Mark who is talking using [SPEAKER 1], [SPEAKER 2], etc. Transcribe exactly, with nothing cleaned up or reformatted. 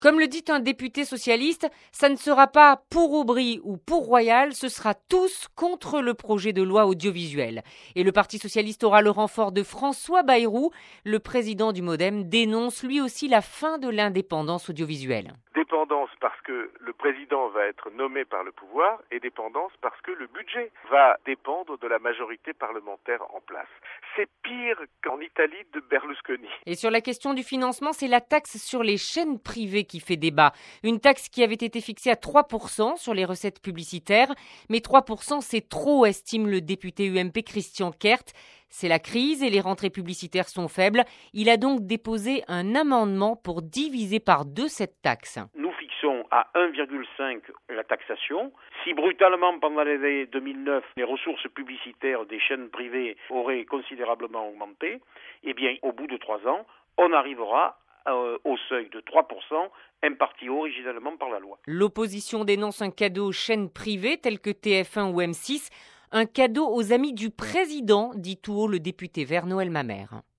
[SPEAKER 1] Comme le dit un député socialiste, ça ne sera pas pour Aubry ou pour Royal, ce sera tous contre le projet de loi audiovisuel. Et le Parti socialiste aura le renfort de François Bayrou. Le président du MoDem dénonce lui aussi la fin de l'indépendance audiovisuelle.
[SPEAKER 2] Dépendance parce que le président va être nommé par le pouvoir et dépendance parce que le budget va dépendre de la majorité parlementaire en place. C'est pire qu'en Italie de Berlusconi.
[SPEAKER 1] Et sur la question du financement, c'est la taxe sur les chaînes privées qui fait débat. Une taxe qui avait été fixée à trois pour cent sur les recettes publicitaires. Mais trois pour cent, c'est trop, estime le député U M P Christian Kert. C'est la crise et les rentrées publicitaires sont faibles. Il a donc déposé un amendement pour diviser par deux cette taxe.
[SPEAKER 3] Nous fixons à un virgule cinq la taxation. Si brutalement, pendant l'année deux mille neuf, les ressources publicitaires des chaînes privées auraient considérablement augmenté, eh bien, au bout de trois ans, on arrivera euh, au seuil de trois pour cent imparti originellement par la loi.
[SPEAKER 1] L'opposition dénonce un cadeau aux chaînes privées telles que T F un ou M six. Un cadeau aux amis du président, dit tout haut le député Vert Noël Mamère.